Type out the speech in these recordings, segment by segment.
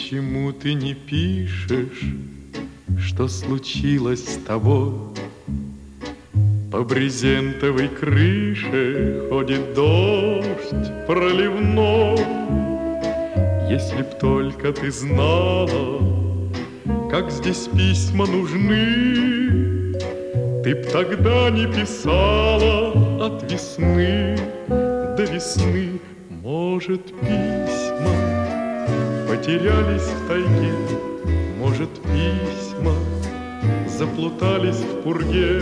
Почему ты не пишешь, что случилось с тобой? По брезентовой крыше ходит дождь проливной. Если б только ты знала, как здесь письма нужны, ты б тогда не писала от весны до весны. Может, письма потерялись в тайге, может, письма заплутались в пурге.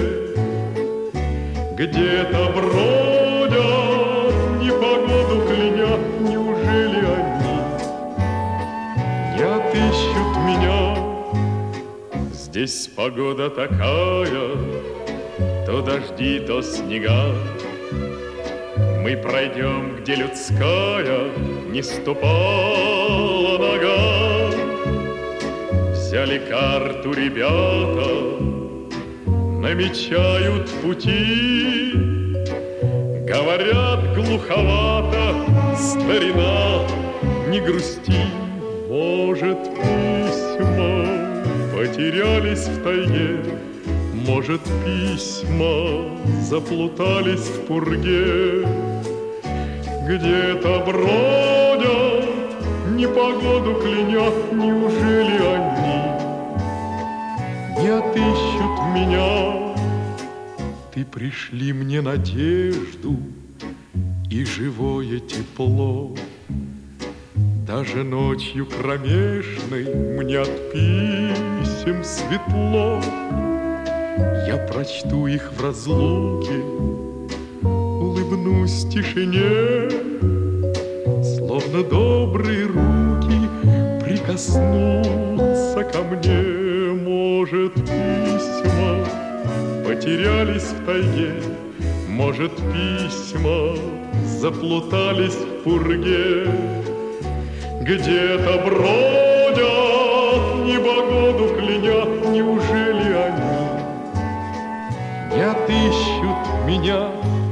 Где-то бродят, непогоду кляня, неужели они не отыщут меня? Здесь погода такая, то дожди, то снега. Мы пройдем, где людская не ступала нога. Взяли карту ребята, намечают пути. Говорят глуховато: старина, не грусти. Может, письма потерялись в тайге, может, письма заплутались в пурге. Где-то бродят, непогоду кляня, неужели они не отыщут меня? Ты пришли мне надежду и живое тепло. Даже ночью кромешной мне от писем светло. Я прочту их в разлуке, улыбнусь тишине, словно добрые руки прикоснутся ко мне. Может, письма потерялись в тайге, может, письма заплутались в пурге. Где-то бродят, непогоду кляня, неужели они не отыщут меня?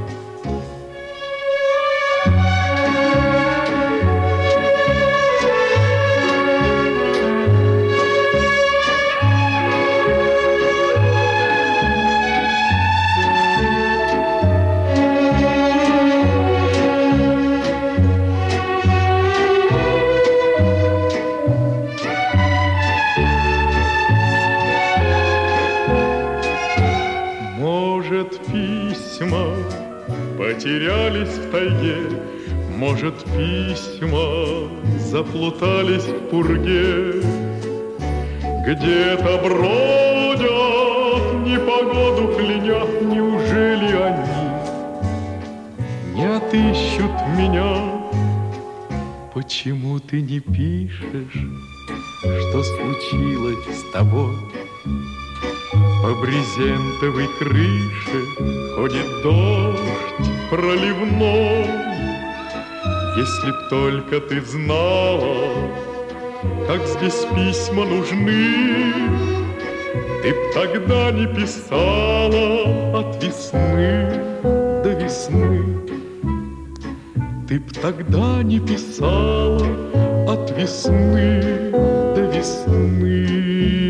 Может, письма потерялись в тайге, может, письма заплутались в пурге. Где-то бродят, непогоду кляня, неужели они не отыщут меня? Почему ты не пишешь, что случилось с тобой? По брезентовой крыше ходит дождь проливной. Если б только ты знала, как здесь письма нужны, ты б тогда не писала от весны до весны. Ты б тогда не писала от весны до весны.